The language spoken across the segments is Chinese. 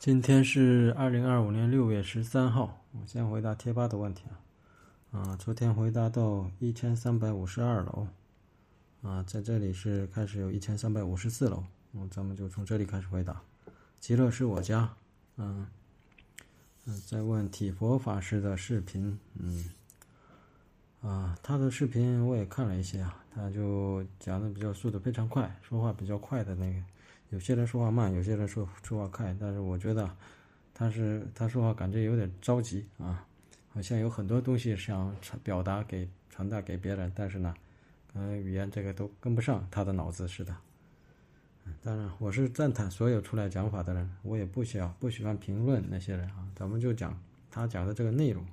今天是2025年6月13号，我先回答贴吧的问题昨天回答到1352楼在这里是开始有1354楼，咱们就从这里开始回答。极乐是我家，再问体佛法师的视频，他的视频我也看了一些他就讲的比较速度非常快，说话比较快的那个。有些人说话慢，有些人说话快，但是我觉得他说话感觉有点着急好像有很多东西想传达给别人，但是呢，语言这个都跟不上他的脑子似的。当然，我是赞叹所有出来讲法的人，我也不喜欢评论那些人咱们就讲他讲的这个内容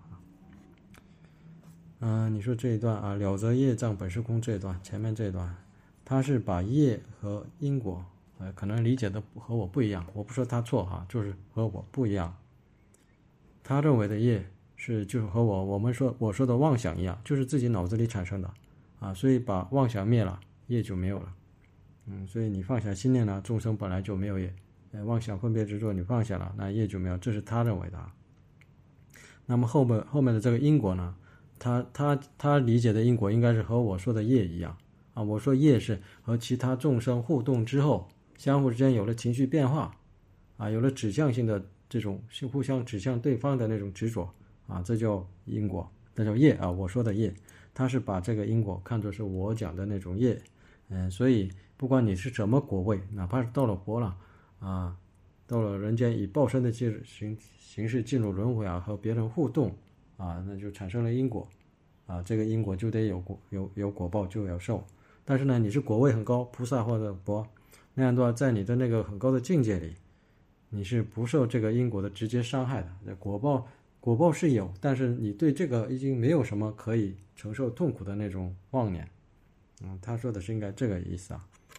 你说这一段了则业障本是空这一段，前面这一段，他是把业和因果可能理解的和我不一样，我不说他错就是和我不一样。他认为的业就是和我说的妄想一样，就是自己脑子里产生的所以把妄想灭了，业就没有了。所以你放下心念了，众生本来就没有业，妄想分别执着你放下了，那业就没有，这是他认为的那么后面的这个因果呢，他理解的因果应该是和我说的业一样我说业是和其他众生互动之后，相互之间有了情绪变化有了指向性的这种互相指向对方的那种执着这叫因果，这叫业我说的业，他是把这个因果看作是我讲的那种业所以不管你是什么果位，哪怕是到了佛了到了人间以报身的形式进入轮回和别人互动那就产生了因果这个因果就得有果报，就有受。但是呢，你是果位很高，菩萨或者佛那样的话，在你的那个很高的境界里，你是不受这个因果的直接伤害的。果报是有，但是你对这个已经没有什么可以承受痛苦的那种妄念他说的是应该这个意思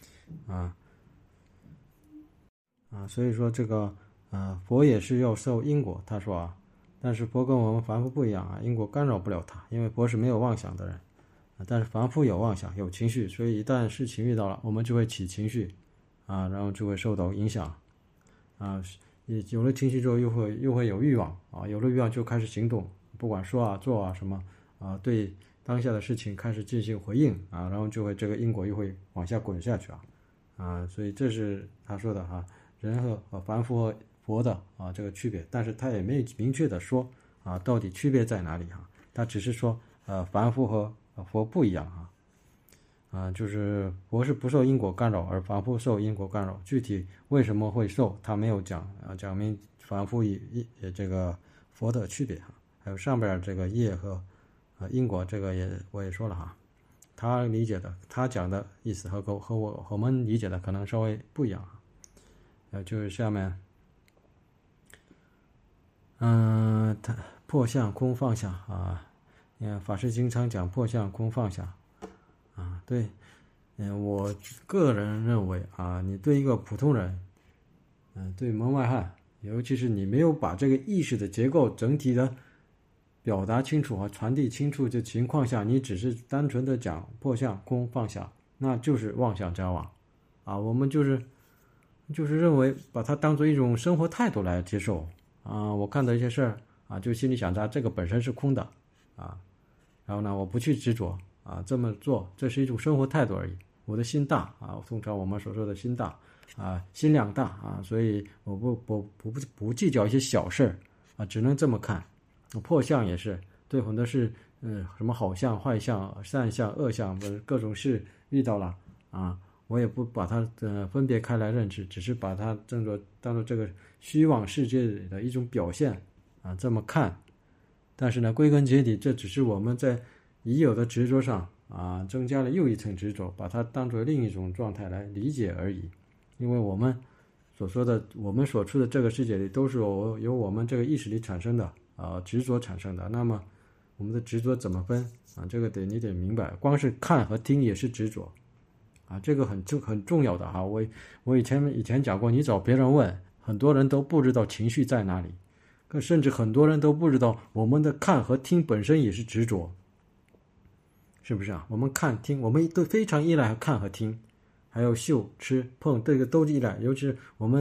所以说这个佛也是要受因果，他说但是佛跟我们凡夫不一样因果干扰不了他，因为佛是没有妄想的人但是凡夫有妄想有情绪，所以一旦事情遇到了，我们就会起情绪然后就会受到影响有了情绪之后又会有欲望有了欲望就开始行动，不管说做什么对当下的事情开始进行回应然后就会这个因果又会往下滚下去所以这是他说的人和凡夫和佛的这个区别，但是他也没有明确的说到底区别在哪里他只是说凡夫和佛不一样就是佛是不受因果干扰，而凡夫受因果干扰，具体为什么会受他没有讲明凡夫与这个佛的区别还有上边这个业和因果，这个我也说了他理解的他讲的意思和我们理解的可能稍微不一样就是下面他破相空放下你看法师经常讲破相空放下对我个人认为你对一个普通人对门外汉，尤其是你没有把这个意识的结构整体的表达清楚和传递清楚的情况下，你只是单纯的讲破相空放下，那就是妄想交往我们就是认为把它当做一种生活态度来接受我看到一些事儿就心里想着这个本身是空的然后呢我不去执着这么做，这是一种生活态度而已。我的心大通常我们所说的心大心量大所以我不计较一些小事只能这么看。破相也是对很多事什么好相坏相善相恶相各种事遇到了我也不把它分别开来认知，只是把它当做这个虚妄世界里的一种表现这么看。但是呢归根结底，这只是我们在已有的执着上增加了又一层执着，把它当作另一种状态来理解而已。因为我们所说的我们所处的这个世界里都是由我们这个意识里产生的执着产生的，那么我们的执着怎么分这个你得明白，光是看和听也是执着这个很重要的我以前讲过，你找别人问，很多人都不知道情绪在哪里，甚至很多人都不知道我们的看和听本身也是执着，是不是我们看听，我们都非常依赖看和听，还有嗅吃碰，这个都依赖。尤其是我们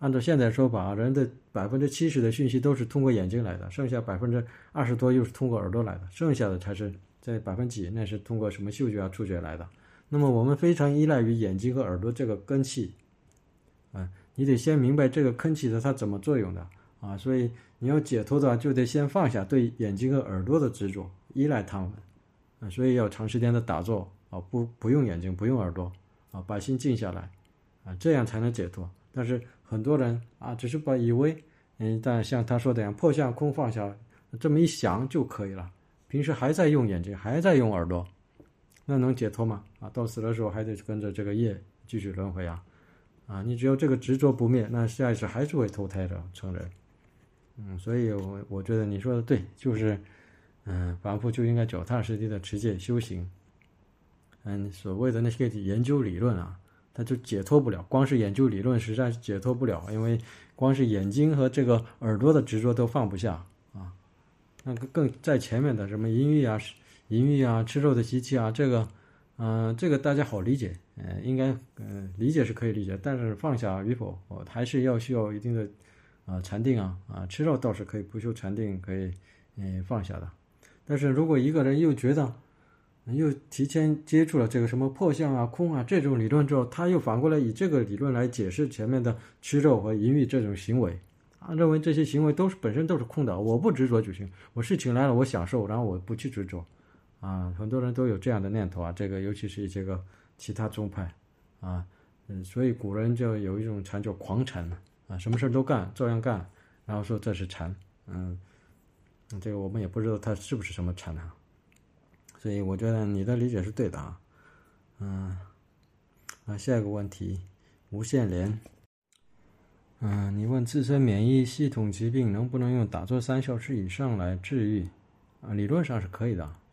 按照现在说法，人的70%的讯息都是通过眼睛来的，剩下20%多又是通过耳朵来的，剩下的才是在几%那是通过什么嗅觉啊、触觉来的。那么我们非常依赖于眼睛和耳朵这个根器，你得先明白这个根器的它怎么作用的啊，所以你要解脱的话，就得先放下对眼睛和耳朵的执着，依赖它们，所以要长时间的打坐啊，不用眼睛，不用耳朵啊，把心静下来啊，这样才能解脱。但是很多人啊，只是以为但像他说的一样，破相空放下这么一想就可以了，平时还在用眼睛，还在用耳朵，那能解脱吗？啊，到死的时候还得跟着这个业继续轮回啊！啊，你只要这个执着不灭，那下一世还是会投胎的成人。所以我觉得你说的对，就是凡夫就应该脚踏实地的持戒修行。所谓的那些研究理论啊，他就解脱不了，光是研究理论实在是解脱不了，因为光是眼睛和这个耳朵的执着都放不下啊。那个更在前面的什么淫欲啊、吃肉的习气啊，这个大家好理解，应该理解是可以理解，但是放下与否，还是需要一定的禅定啊，吃肉倒是可以不修禅定可以放下的。但是如果一个人又觉得又提前接触了这个什么破相啊、空啊这种理论之后，他又反过来以这个理论来解释前面的吃肉和淫欲这种行为啊，认为这些行为本身都是空的，我不执着就行，我事情来了我享受，然后我不去执着啊，很多人都有这样的念头啊，这个尤其是这个其他宗派啊，所以古人就有一种禅叫狂禅啊，什么事都干，照样干，然后说这是禅，这个我们也不知道它是不是什么禅啊。所以我觉得你的理解是对的啊。下一个问题，无限连。你问自身免疫系统疾病能不能用打坐3小时以上来治愈？理论上是可以的。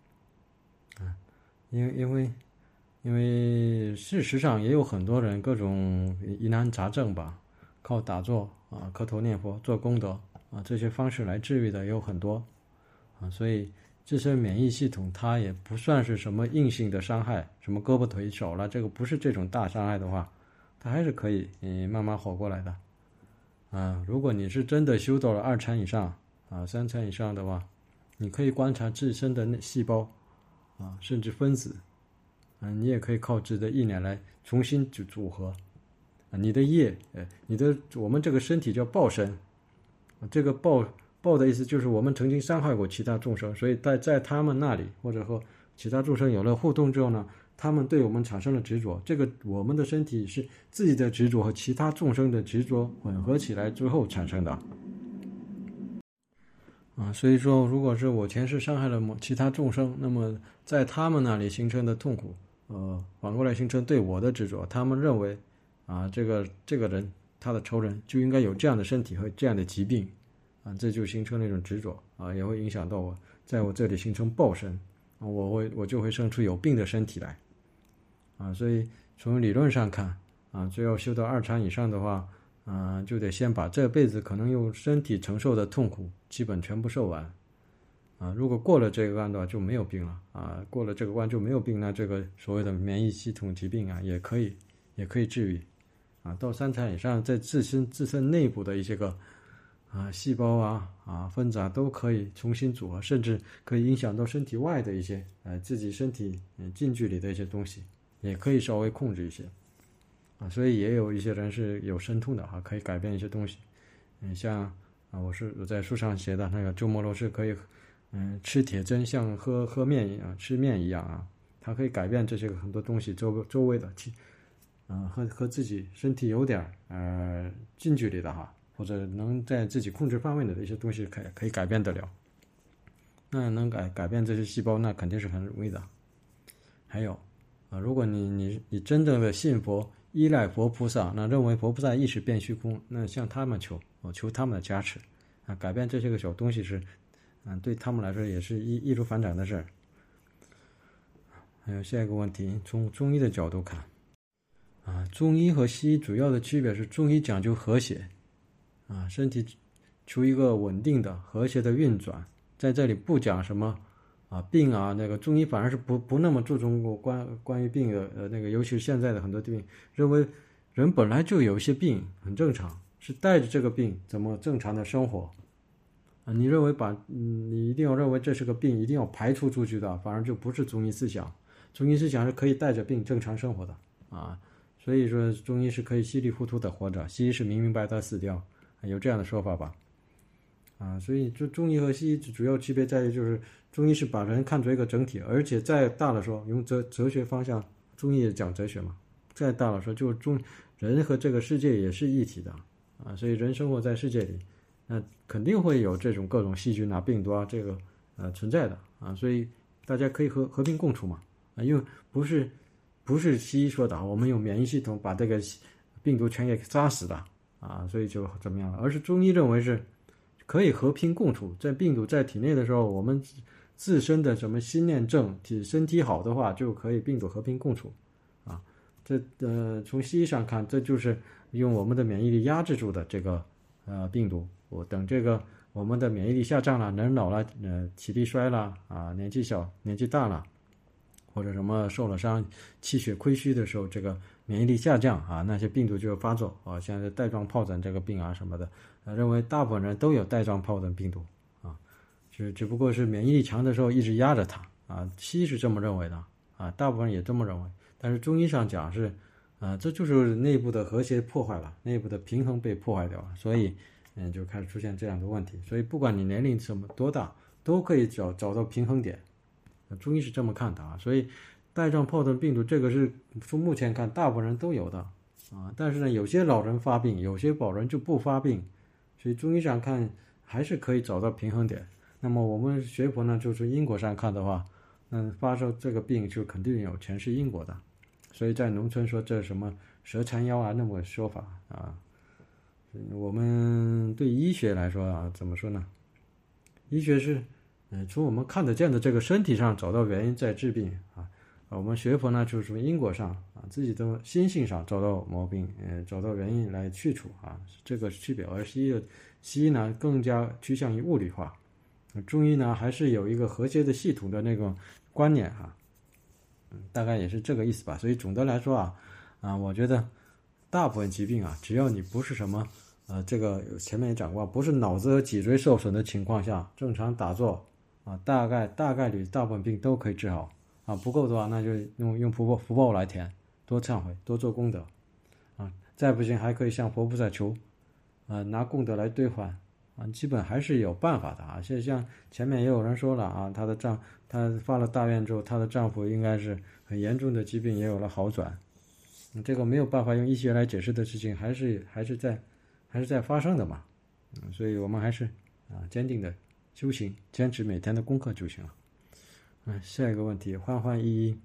因为事实上也有很多人各种疑难杂症吧，靠打坐啊、磕头念佛、做功德啊这些方式来治愈的也有很多啊，所以自身免疫系统它也不算是什么硬性的伤害，什么胳膊腿手了，这个不是这种大伤害的话，它还是可以慢慢活过来的如果你是真的修到了2禅以上3禅以上的话，你可以观察自身的细胞甚至分子你也可以靠自己的意念来重新组合你的业我们这个身体叫报身这个报的意思就是我们曾经伤害过其他众生，所以在他们那里或者和其他众生有了互动之后呢，他们对我们产生了执着，这个我们的身体是自己的执着和其他众生的执着混合起来之后产生的所以说如果是我前世伤害了其他众生，那么在他们那里形成的痛苦反过来形成对我的执着，他们认为这个人他的仇人就应该有这样的身体和这样的疾病这就形成了一种执着也会影响到我在我这里形成报身我就会生出有病的身体来所以从理论上看只要修到2禅以上的话就得先把这辈子可能用身体承受的痛苦基本全部受完如果过了这个关的话就没有病了过了这个关就没有病，那这个所谓的免疫系统疾病也可以治愈到3禅以上，在自身内部的一些个细胞分子都可以重新组合，甚至可以影响到身体外的一些自己身体近距离的一些东西，也可以稍微控制一些所以也有一些人是有神通的可以改变一些东西像我在书上写的那个鸠摩罗什可以吃铁针像喝面一样吃面一样它可以改变这些很多东西周围的和自己身体有点近距离的或者能在自己控制范围内的一些东西可以改变得了，那能改变这些细胞，那肯定是很容易的。还有如果你真正的信佛，依赖佛菩萨，那认为佛菩萨意识变虚空，那向他们求他们的加持改变这些个小东西是对他们来说也是易如反掌的事儿。还有下一个问题，从中医的角度看中医和西医主要的区别是，中医讲究和谐身体求一个稳定的和谐的运转，在这里不讲什么病那个中医反而是不那么注重关于病的那个，尤其是现在的很多病，认为人本来就有一些病很正常是带着这个病怎么正常的生活啊。你认为你一定要认为这是个病，一定要排除出去的，反而就不是中医思想。中医思想是可以带着病正常生活的啊。所以说中医是可以稀里糊涂的活着，西医是明明白白死掉，有这样的说法吧？啊，所以中医和西医主要区别在于，就是中医是把人看作一个整体，而且再大的说，用哲学方向，中医也讲哲学嘛，再大的说，就是人和这个世界也是一体的啊，所以人生活在世界里，那肯定会有这种各种细菌啊、病毒啊，这个存在的啊，所以大家可以和平共处嘛啊，因为不是西医说的，我们用免疫系统把这个病毒全给杀死的啊，所以就怎么样了？而是中医认为是可以和平共处，在病毒在体内的时候，我们自身的什么心念正，身体好的话，就可以病毒和平共处啊。这从西医上看，这就是用我们的免疫力压制住的这个病毒。等这个我们的免疫力下降了，人老了，体力衰了啊，年纪小、年纪大了，或者什么受了伤、气血亏虚的时候，这个免疫力下降啊，那些病毒就发作啊，像是带状疱疹这个病啊什么的，认为大部分人都有带状疱疹病毒啊，只不过是免疫力强的时候一直压着它啊，西医是这么认为的啊，大部分人也这么认为，但是中医上讲是这就是内部的和谐破坏了，内部的平衡被破坏掉了，所以就开始出现这样的问题。所以不管你年龄多大，都可以找到平衡点。中医是这么看的啊，所以带状疱疹病毒这个是从目前看大部分人都有的啊，但是呢，有些老人发病，有些老人就不发病，所以中医上看还是可以找到平衡点。那么我们学佛呢，就是因果上看的话，发生这个病就肯定有前世因果的，所以在农村说这什么蛇缠腰啊那么个说法啊。我们对医学来说啊，怎么说呢？医学是从我们看得见的这个身体上找到原因再治病啊。我们学佛呢，就是从因果上啊，自己的心性上找到毛病，找到原因来去除啊，这个区别。而西医呢更加趋向于物理化，中医呢还是有一个和谐的系统的那种观念哈，大概也是这个意思吧。所以总的来说啊，我觉得大部分疾病啊，只要你不是什么这个前面也讲过，不是脑子和脊椎受损的情况下，正常打坐啊，大概率大部分病都可以治好啊。不够的话，那就用福报来填，多忏悔，多做功德啊。再不行，还可以向佛菩萨求拿功德来兑换啊。基本还是有办法的啊。像前面也有人说了啊，她发了大愿之后，她的丈夫应该是很严重的疾病也有了好转。这个没有办法用医学来解释的事情，还是在发生的嘛。所以我们还是坚定的修行，坚持每天的功课就行了。下一个问题，焕一，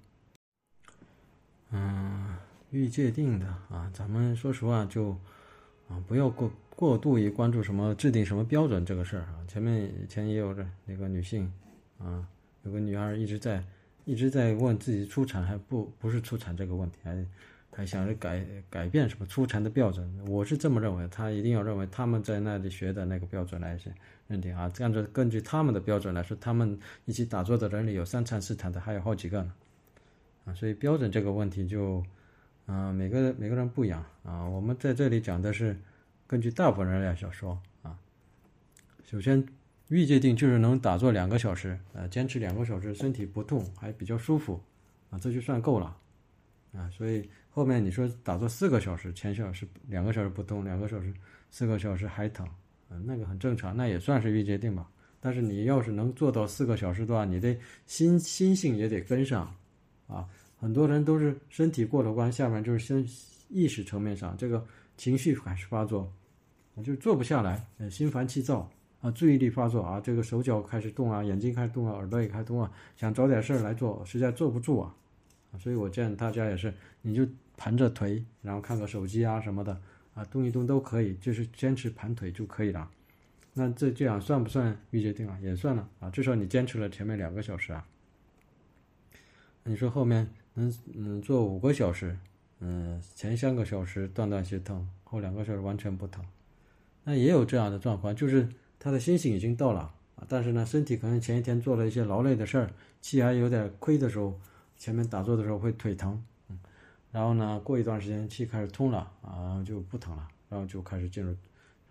欲界定的啊，咱们说实话就不要过度于关注什么制定什么标准这个事儿啊。以前也有着那个女性有个女孩一直在问自己出产还不是出产这个问题，还想着改变什么出产的标准。我是这么认为，他一定要认为他们在那里学的那个标准来认定啊。根据他们的标准来说，他们一起打坐的人里有3产4产的，还有好几个呢所以标准这个问题就每个人不一样啊。我们在这里讲的是根据大部分人来说啊。首先欲界定就是能打坐2个小时坚持2个小时，身体不痛还比较舒服这就算够了所以后面你说打坐4个小时，前小时2个小时不动，2个小时4个小时还疼那个很正常，那也算是欲界定吧。但是你要是能做到4个小时的话，你得心性也得跟上很多人都是身体过了关，下面就是意识层面上这个情绪开始发作，就坐不下来，心烦气躁注意力发作这个手脚开始动眼睛开始动耳朵也开始动想找点事儿来做，实在坐不住所以我建议大家也是，你就盘着腿，然后看个手机什么的动一动都可以，就是坚持盘腿就可以了。那这样算不算欲界定也算了至少你坚持了前面2个小时你说后面能做5个小时前3个小时断续疼，后2个小时完全不疼，那也有这样的状况，就是他的心性已经到了但是呢身体可能前一天做了一些劳累的事儿，气还有点亏的时候，前面打坐的时候会腿疼然后呢过一段时间气开始通了就不疼了，然后就开始进入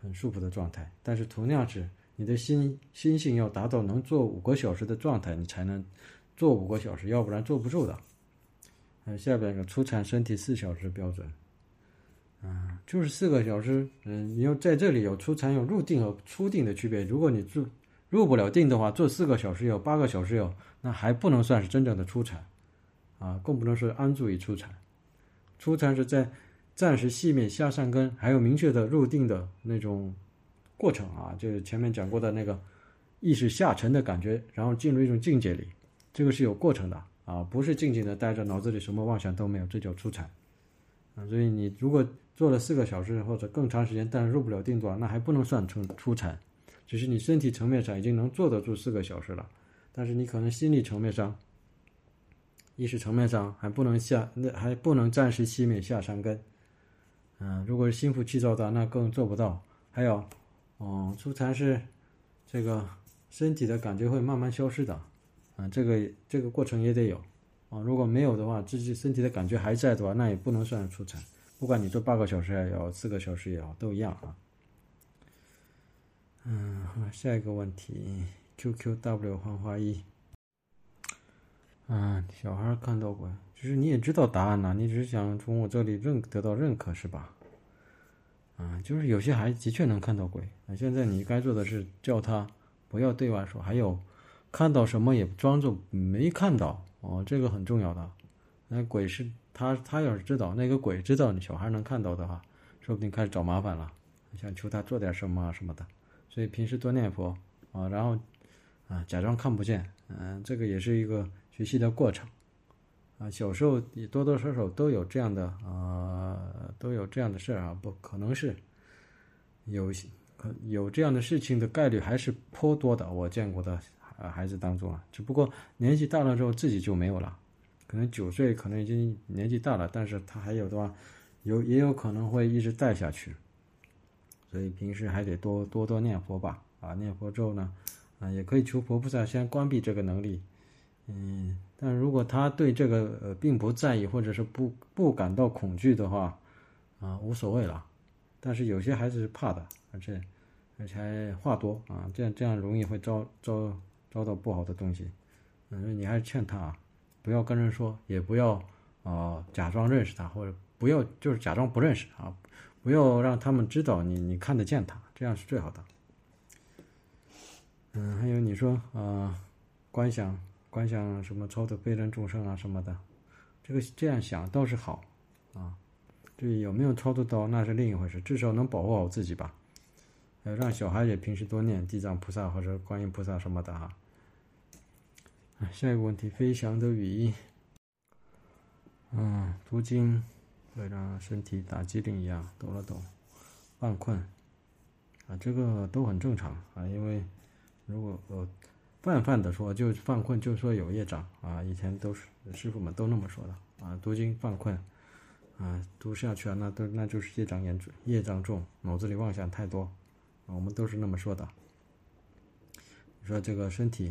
很舒服的状态。但是同样是你的心性要达到能做5个小时的状态，你才能做5个小时，要不然坐不住的。下边一个初禅身体4小时标准，就是4个小时。你要在这里有初禅有入定和出定的区别。如果你入不了定的话，做4个小时有8个小时有，那还不能算是真正的初禅更不能是安住于初禅。初禅是在暂时熄灭下善根，还有明确的入定的那种过程就是前面讲过的那个意识下沉的感觉，然后进入一种境界里，这个是有过程的不是静静的待着，脑子里什么妄想都没有，这叫初禅所以你如果做了4个小时或者更长时间，但是入不了定的话，那还不能算成初禅，只是你身体层面上已经能坐得住4个小时了，但是你可能心理层面上、意识层面上还不能暂时熄灭下善根。如果是心浮气躁的，那更做不到。还有，初禅是这个身体的感觉会慢慢消失的，这个过程也得有如果没有的话，自己身体的感觉还在的话，那也不能算初禅。不管你做8个小时也好，4个小时也好，都一样下一个问题 ，QQW 黄花一。小孩看到鬼，就是你也知道答案你只是想从我这里得到认可是吧？就是有些孩子的确能看到鬼，现在你该做的是叫他不要对外说，还有看到什么也装作没看到这个很重要的。那鬼是他要是知道，那个鬼知道你小孩能看到的话，说不定开始找麻烦了，想求他做点什么什么的。所以平时多念佛然后假装看不见，这个也是一个学习的过程小时候也多多少少都有这样的事不可能是有这样的事情的概率还是颇多的，我见过的孩子当中只不过年纪大了之后自己就没有了，可能9岁可能已经年纪大了，但是他还有的话也有可能会一直带下去，所以平时还得多念佛吧念佛之后呢也可以求佛菩萨先关闭这个能力但如果他对这个并不在意，或者是不感到恐惧的话无所谓了。但是有些孩子是怕的，而且还话多这样容易会遭到不好的东西所以你还是劝他不要跟人说，也不要假装认识他，或者不要就是假装不认识不要让他们知道你看得见他，这样是最好的。还有你说观想什么超度悲人众生什么的，这样想倒是好至于有没有超度到那是另一回事，至少能保护好自己吧。让小孩也平时多念地藏菩萨或者观音菩萨什么的下一个问题，飞翔的羽翼读经会让身体打机灵一样抖了抖，犯困这个都很正常因为如果泛的说就犯困，就说有业障以前都是师傅们都那么说的读经犯困读下去那就是业障重，脑子里妄想太多我们都是那么说的。你说这个身体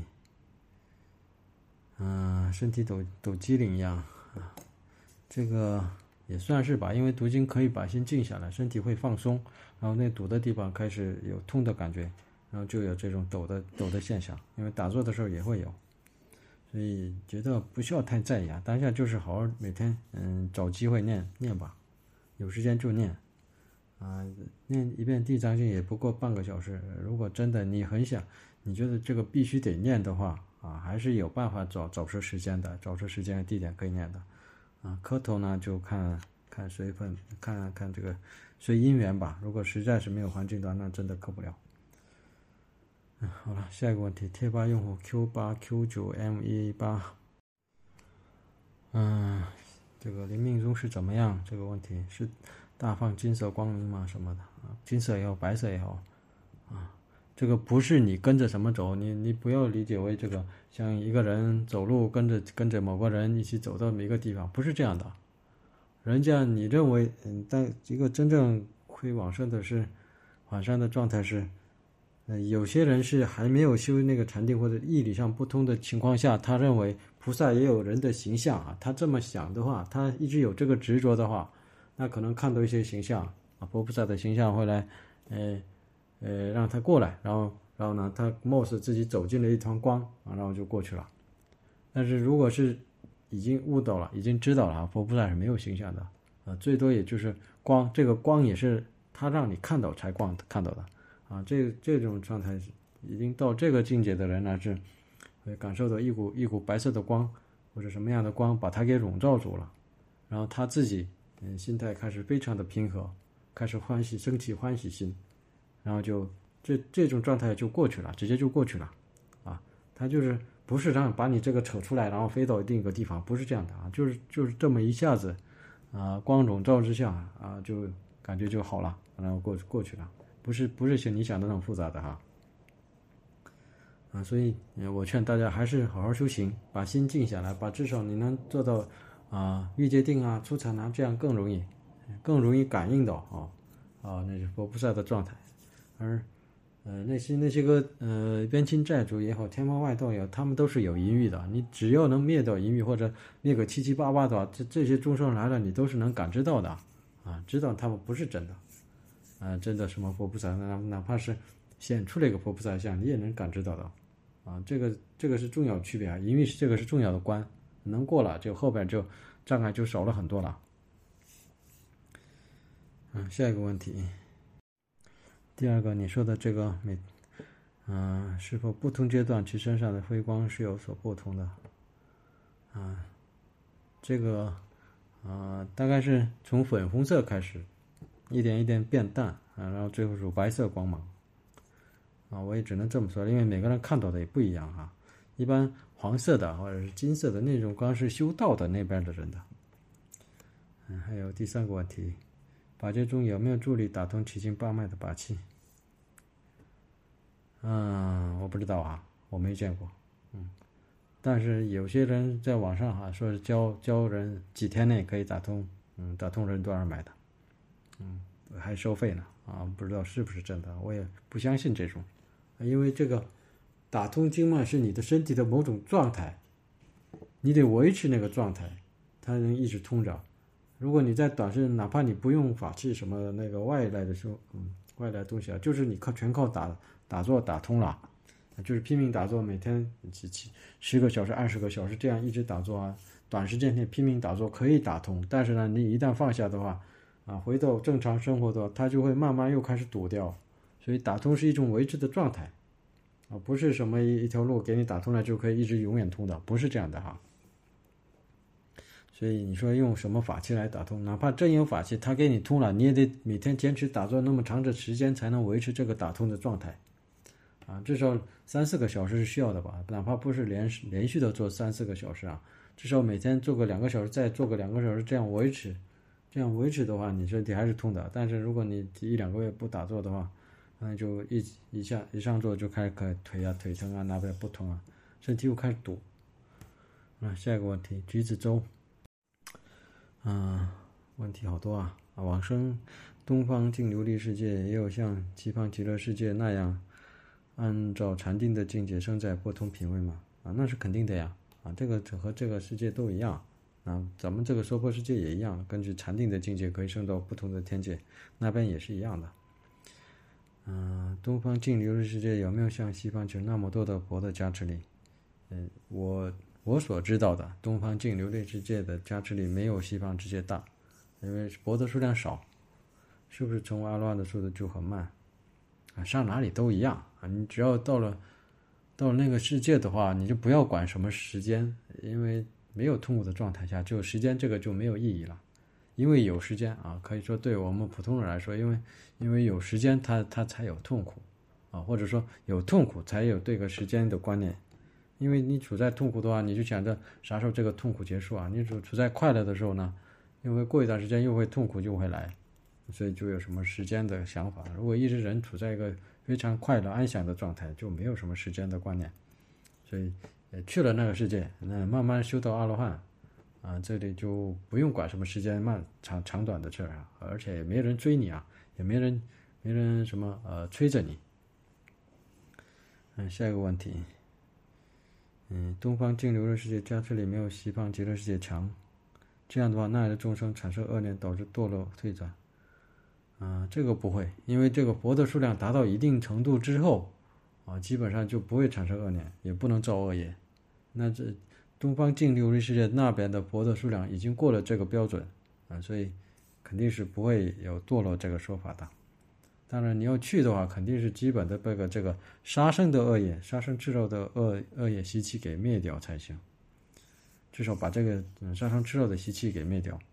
抖机灵一样这个也算是吧，因为读经可以把心静下来，身体会放松，然后那堵的地方开始有痛的感觉，然后就有这种抖的现象，因为打坐的时候也会有，所以觉得不需要太在意当下就是好好每天找机会念吧，有时间就念念一遍地藏经也不过半个小时，如果真的你很想，你觉得这个必须得念的话还是有办法找出时间的，找出时间和地点可以念的磕头呢就看随分，看这个随因缘吧，如果实在是没有环境的话，那真的磕不了好了，下一个问题，贴吧用户 Q8Q9M118 这个临命终是怎么样，这个问题是大放金色光明吗什么的金色也好白色也好这个不是你跟着什么走，你不要理解为这个像一个人走路跟着某个人一起走到每个地方，不是这样的。人家你认为但一个真正会往生的状态是有些人是还没有修那个禅定或者义理上不通的情况下，他认为菩萨也有人的形象他这么想的话，他一直有这个执着的话，那可能看到一些形象佛菩萨的形象会来让他过来，然后呢，他貌似自己走进了一团光啊，然后就过去了。但是如果是已经悟到了，已经知道了啊，佛菩萨是没有形象的啊，最多也就是光，这个光也是他让你看到才看到的啊，这种状态已经到这个境界的人呢，是会感受到一股白色的光或者什么样的光把他给笼罩住了，然后他自己心态开始非常的平和，开始升起欢喜心，然后就这种状态就过去了，直接就过去了啊，他就是不是让把你这个扯出来，然后飞到另一个地方，不是这样的啊，就是这么一下子啊，光笼罩之下啊，就感觉就好了，然后过去了，不是像你想的那种复杂的哈啊，所以我劝大家还是好好修行，把心静下来，至少你能做到啊欲界定啊、初禅啊，这样更容易感应到那是佛菩萨的状态，而那些个边侵债主也好，天方外道也好，他们都是有淫欲的。你只要能灭掉淫欲，或者灭个七七八八的，这些众生来了，你都是能感知到的啊，知道他们不是真的啊，真的什么佛菩萨，哪怕是显出了一个佛菩萨像，你也能感知到的啊。这个是重要区别啊，淫欲这个是重要的关，能过了，就后边就障碍就少了很多了。下一个问题。第二个，你说的这个是否不同阶段其身上的辉光是有所不同的？这个大概是从粉红色开始，一点一点变淡然后最后乳白色光芒我也只能这么说，因为每个人看到的也不一样哈。一般黄色的或者是金色的那种光是修道的那边的人的。还有第三个问题。法界中有没有助力打通七经八脉的法器？我不知道啊，我没见过。但是有些人在网上说是教人几天内可以打通人多少脉的，还收费呢不知道是不是真的，我也不相信这种，因为这个打通经脉是你的身体的某种状态，你得维持那个状态，它能一直通着。如果你在短时间，哪怕你不用法器什么那个外来的时候，外来的东西就是你全靠打坐打通了，就是拼命打坐，每天10个小时、20个小时这样一直打坐短时间内拼命打坐可以打通，但是呢，你一旦放下的话，回到正常生活的话，它就会慢慢又开始堵掉，所以打通是一种维持的状态，不是什么一条路给你打通了就可以一直永远通的，不是这样的哈。所以你说用什么法器来打通，哪怕真有法器它给你通了，你也得每天坚持打坐那么长的时间才能维持这个打通的状态至少3-4个小时是需要的吧，哪怕不是连续的做3-4个小时至少每天做个2个小时，再做个2个小时，这样维持的话，你身体还是通的。但是如果你1-2个月不打坐的话，那就一上座就开始腿疼哪边不疼身体又开始堵下一个问题，橘子洲问题好多往生东方净琉璃世界也有像西方极乐世界那样按照禅定的境界生在不同品位吗？那是肯定的呀这个和这个世界都一样咱们这个娑婆世界也一样，根据禅定的境界可以升到不同的天界，那边也是一样的东方净琉璃世界有没有像西方就那么多的佛的加持力？我所知道的东方净琉璃世界的加持力没有西方世界大，因为佛的数量少，是不是从阿罗汉的速度就很慢上哪里都一样你只要到了那个世界的话，你就不要管什么时间，因为没有痛苦的状态下，就时间这个就没有意义了。因为有时间可以说对我们普通人来说，因为有时间它才有痛苦或者说有痛苦才有这个时间的观念。因为你处在痛苦的话，你就想着啥时候这个痛苦结束你处在快乐的时候呢，因为过一段时间又会痛苦就会来，所以就有什么时间的想法。如果一直人处在一个非常快乐安详的状态，就没有什么时间的观念，所以去了那个世界，那慢慢修到阿罗汉这里就不用管什么时间长短的事而且也没人追你也没人什么催着你下一个问题东方净琉璃世界加持力没有西方极乐世界强，这样的话那样的众生产生恶念导致堕落退转这个不会，因为这个佛的数量达到一定程度之后，基本上就不会产生恶念，也不能造恶业。那这东方净琉璃世界那边的佛的数量已经过了这个标准，所以肯定是不会有堕落这个说法的。当然你要去的话，肯定是基本的这个杀生的恶业、杀生吃肉的恶业习气给灭掉才行，至少把这个杀生吃肉的习气给灭掉。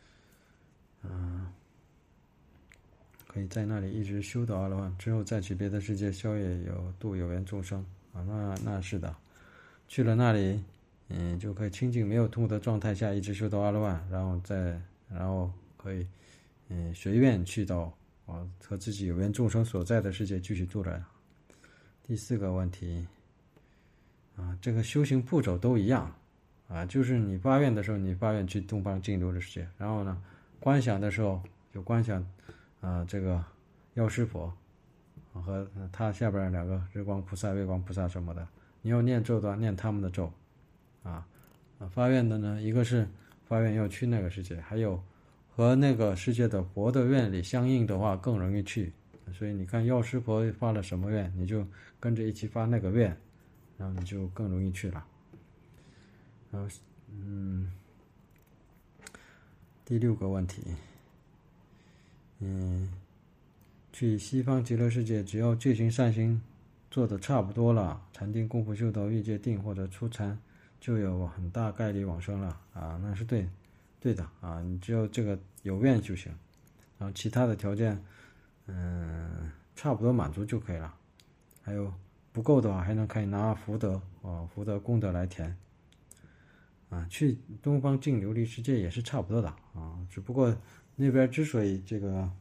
可以在那里一直修到阿罗汉之后，再去别的世界消业有度有缘众生那是的，去了那里，就可以清净没有痛苦的状态下一直修到阿罗汉，然后可以，随愿去到和自己有缘众生所在的世界继续度人。第4个问题，这个修行步骤都一样，就是你发愿的时候，你发愿去东方净土的世界，然后呢，观想的时候就观想，这个药师佛，和他下边2个日光菩萨、月光菩萨什么的，你要念咒的话，念他们的咒，发愿的呢，一个是发愿要去那个世界，还有和那个世界的佛的愿力相应的话，更容易去。所以你看药师佛发了什么愿，你就跟着一起发那个愿，然后你就更容易去了。然后，第6个问题，去西方极乐世界，只要戒行善行做的差不多了，禅定功夫修到欲界定或者初禅，就有很大概率往生了那是对的你只有这个有愿就行，然后其他的条件差不多满足就可以了，还有不够的话还可以拿福德功德来填去东方净琉璃世界也是差不多的只不过那边之所以这个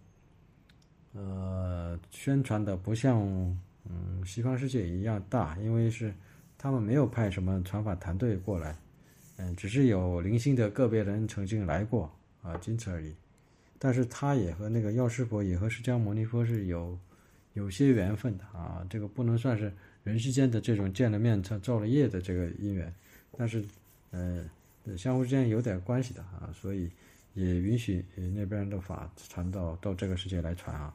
宣传的不像西方世界一样大，因为是他们没有派什么传法团队过来，只是有零星的个别人曾经来过仅此而已。但是他也和那个药师佛也和释迦牟尼佛是有些缘分的这个不能算是人世间的这种见了面造了业的这个因缘，但是相互之间有点关系的所以也允许那边的法传到这个世界来传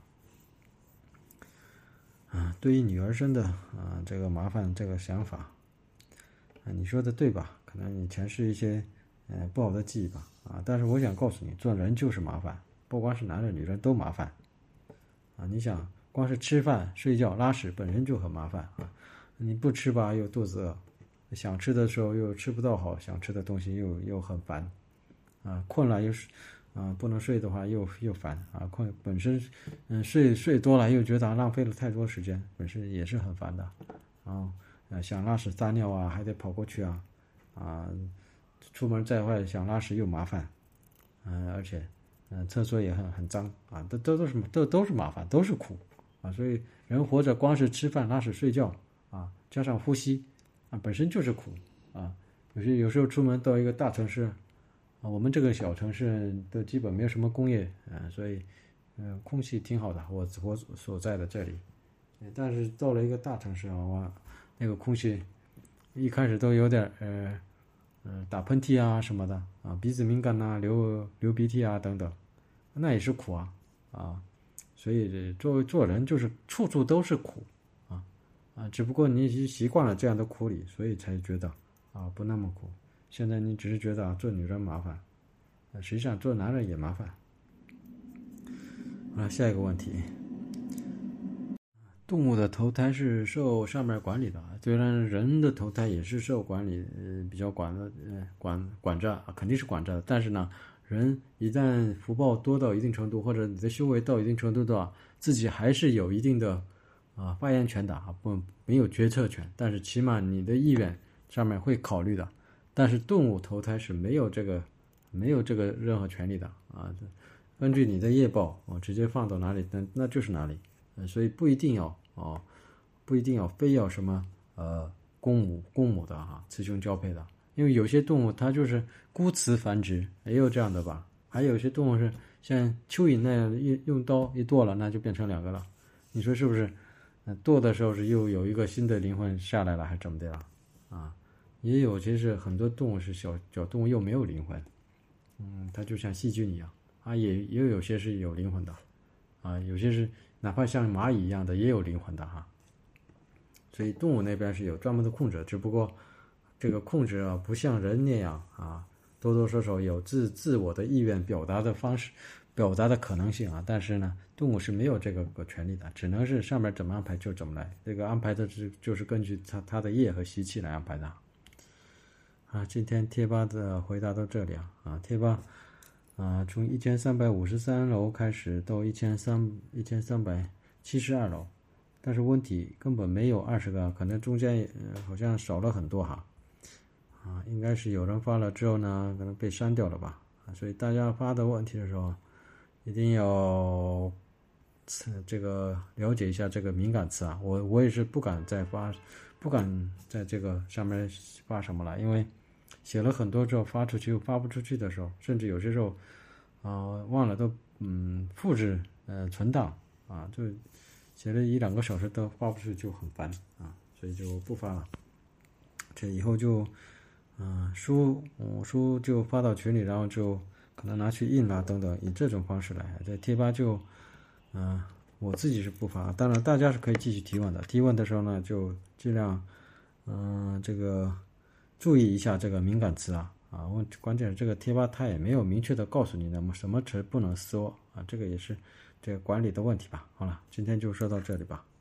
对于女儿身的这个麻烦这个想法你说的对吧？可能你前世一些不好的记忆吧但是我想告诉你，做人就是麻烦，不光是男人女人都麻烦你想光是吃饭睡觉拉屎本身就很麻烦你不吃吧又肚子饿，想吃的时候又吃不到好想吃的东西又很烦困了又是不能睡的话又烦困本身睡多了又觉得浪费了太多时间，本身也是很烦的想拉屎撒尿还得跑过去出门在外想拉屎又麻烦而且厕所也很脏都是麻烦，都是苦所以人活着光是吃饭拉屎睡觉加上呼吸本身就是苦有时候出门到一个大城市我们这个小城市都基本没有什么工业所以空气挺好的，我所在的这里但是到了一个大城市那个空气一开始都有点打喷嚏什么的鼻子敏感流鼻涕等等，那也是苦所以做人就是处处都是苦只不过你习惯了这样的苦里，所以才觉得不那么苦。现在你只是觉得做女人麻烦实际上做男人也麻烦下一个问题，动物的投胎是受上面管理的，虽然人的投胎也是受管理比较管着肯定是管着的，但是呢人一旦福报多到一定程度，或者你的修为到一定程度的话，自己还是有一定的发言权的没有决策权，但是起码你的意愿上面会考虑的。但是动物投胎是没有这个任何权利的根据你的业报直接放到哪里那就是哪里所以不一定要非要什么公母的雌雄交配的，因为有些动物它就是孤雌繁殖，也有这样的吧。还有些动物是像蚯蚓那样用刀一剁了，那就变成2个了。你说是不是？剁的时候是又有一个新的灵魂下来了，还怎么的了也有些是很多动物是小动物又没有灵魂它就像细菌一样也有些是有灵魂的啊，有些是哪怕像蚂蚁一样的也有灵魂的哈。所以动物那边是有专门的控制，只不过这个控制啊，不像人那样啊，多多少少有自我的意愿表达的方式，表达的可能性啊。但是呢，动物是没有这个权利的，只能是上面怎么安排就怎么来。这个安排的就是根据它的业和习气来安排的。啊，今天贴吧的回答到这里啊，贴吧啊，从1353楼开始到1372楼。但是问题根本没有20个，可能中间好像少了很多哈，啊，应该是有人发了之后呢，可能被删掉了吧，所以大家发的问题的时候，一定要这个了解一下这个敏感词啊，我也是不敢在这个上面发什么了，因为写了很多之后发出去又发不出去的时候，甚至有些时候忘了都复制存档啊，就写了1-2个小时都发不出去就很烦啊，所以就不发了。这以后就书就发到群里，然后就可能拿去印啊等等，以这种方式来。在贴吧就我自己是不发，当然大家是可以继续提问的。提问的时候呢，就尽量这个注意一下这个敏感词啊。关键是这个贴吧它也没有明确的告诉你什么词不能说啊，这个也是这个管理的问题吧。好了，今天就说到这里吧。